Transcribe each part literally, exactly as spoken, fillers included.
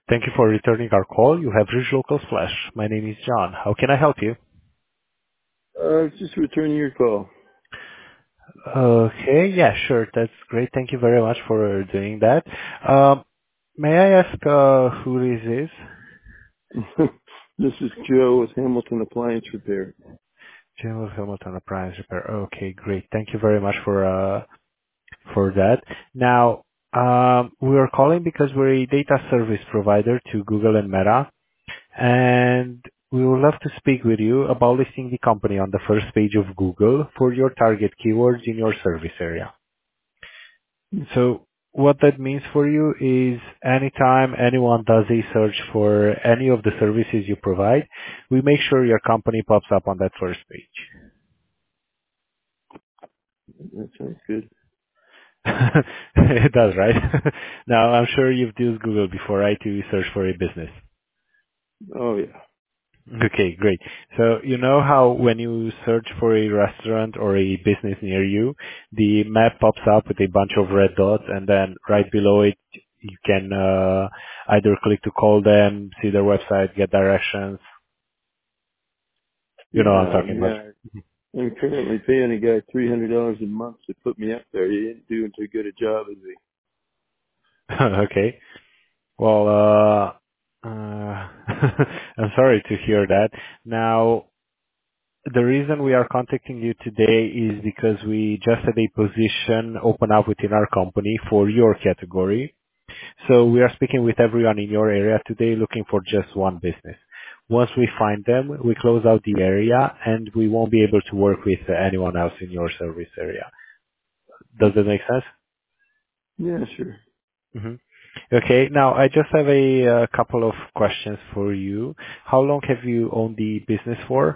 Thank you for returning our call. You have reached Local Flash. My name is John. How can I help you? Uh, just returning your call. Okay, yeah, sure. That's great. Thank you very much for doing that. Um, may I ask uh, who this is? This is Joe with Hamilton Appliance Repair. General Hamilton Appliance Repair. Okay, great. Thank you very much for uh, for that. Now, um, we are calling because we're a data service provider to Google and Meta, and we would love to speak with you about listing the company on the first page of Google for your target keywords in your service area. So what that means for you is anytime anyone does a search for any of the services you provide, we make sure your company pops up on that first page. That sounds good. It does, right? Now, I'm sure you've used Google before, right, to search for a business. Oh yeah. Okay, great. So you know how when you search for a restaurant or a business near you, the map pops up with a bunch of red dots, and then right below it, you can uh, either click to call them, see their website, get directions. You know what I'm Yeah, talking yeah. I'm currently paying a guy three hundred dollars a month to put me up there. He ain't doing too good a job, is he? about. Okay. Well, uh, uh, I'm sorry to hear that. Now, the reason we are contacting you today is because we just had a position open up within our company for your category. So we are speaking with everyone in your area today looking for just one business. Once we find them, we close out the area and we won't be able to work with anyone else in your service area. Does that make sense? Yeah, sure. hmm Okay. Now, I just have a uh, couple of questions for you. How long have you owned the business for?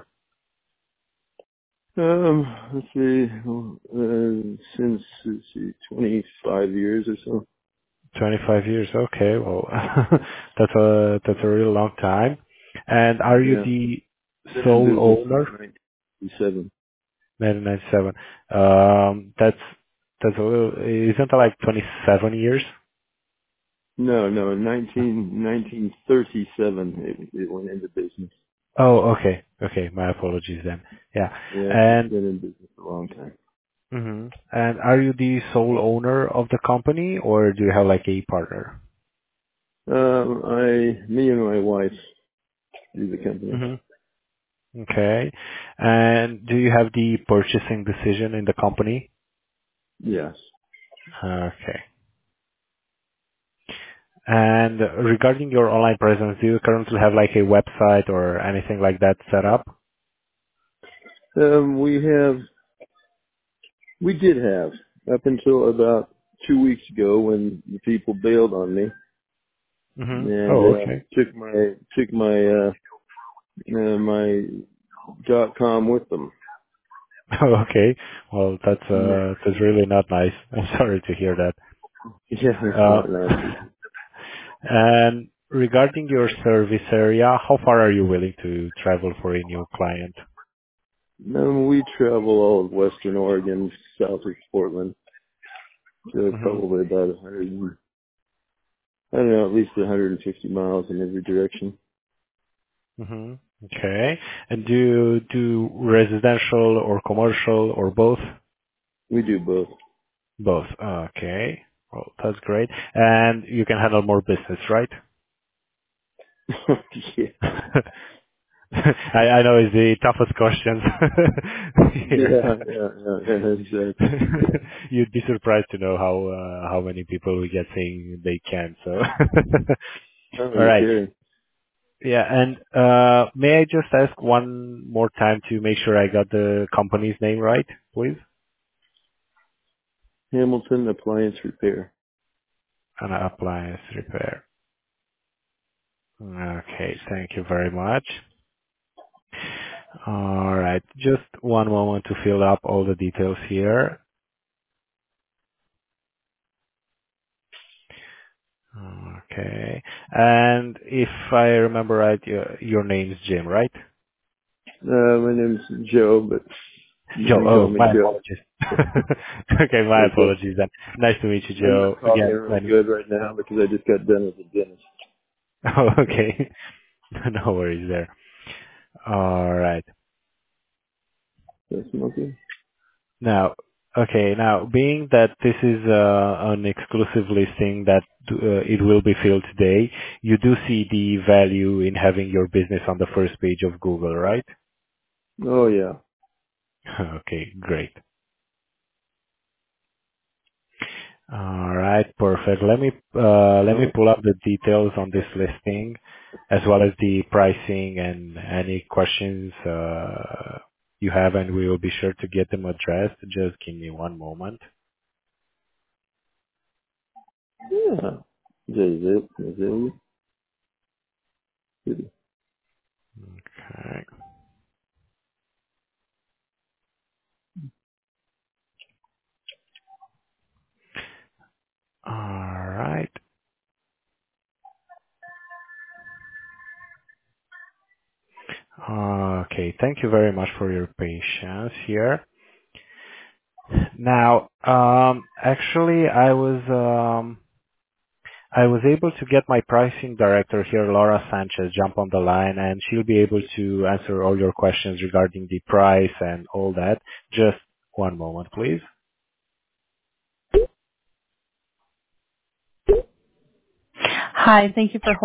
Um, let's see, uh, since, let's see, twenty-five years or so. twenty-five years. Okay. Well, that's a that's a really long time. And are you Yeah. the Been in sole business since owner? nineteen ninety-seven. nineteen ninety-seven. Um, that's that's a little. Isn't that like twenty-seven years? No, no, nineteen, nineteen thirty-seven it, it went into business. Oh, okay. Okay. My apologies then. Yeah. Yeah, it's And been in business a long time. hmm and are you the sole owner of the company, or do you have like a partner? Um, I, me and my wife do the company. hmm Okay. And do you have the purchasing decision in the company? Yes. Okay. And regarding your online presence, do you currently have like a website or anything like that set up? Um, we have, we did have up until about two weeks ago when the people bailed on me hmm and Oh, uh, okay. took my took my uh, uh, my dot com with them. Oh, okay. Well, that's Yeah, uh, that's really not nice. I'm sorry to hear that. yeah, it's Uh, not nice. Is it? and regarding your service area, how far are you willing to travel for a new client? Um, we travel all of Western Oregon, south of Portland, so hmm probably about a hundred. and- I don't know, at least one hundred fifty miles in every direction. hmm Okay. And do you do residential or commercial or both? We do both. Both. Okay. Well, that's great. And you can handle more business, right? yeah, I, I know it's the toughest questions here. yeah, yeah, yeah, yeah, exactly. You'd be surprised to know how uh, how many people we get saying they can. So, Oh, all you're right, kidding. yeah. And uh, may I just ask one more time to make sure I got the company's name right, please? Hamilton Appliance Repair. An appliance repair. Okay, thank you very much. All right, just one moment to fill up all the details here. Okay. And if I remember right, your, your name is Jim, right? Uh, my name's Joe, but you Joe. can call Oh, me my Joe. apologies. Okay, my Okay. apologies then. Nice to meet you, I'm not Joe. talking Again, real my name. good right now because I just got done with the dentist. Oh, okay. No worries there. All right. That's smoking. Now, okay, now being that this is uh, an exclusive listing that uh, it will be filled today, you do see the value in having your business on the first page of Google, right? Oh yeah. Okay, great. All right, perfect. Let me uh, let me Oh pull up the details on this listing, as well as the pricing and any questions uh, you have, and we will be sure to get them addressed. Just give me one moment. yeah. Is it? Is it? Is it? Okay. All right. Okay. Thank you very much for your patience here. Now, um, actually, I was um, I was able to get my pricing director here, Laura Sanchez, jump on the line, and she'll be able to answer all your questions regarding the price and all that. Just one moment, please. Hi, thank you for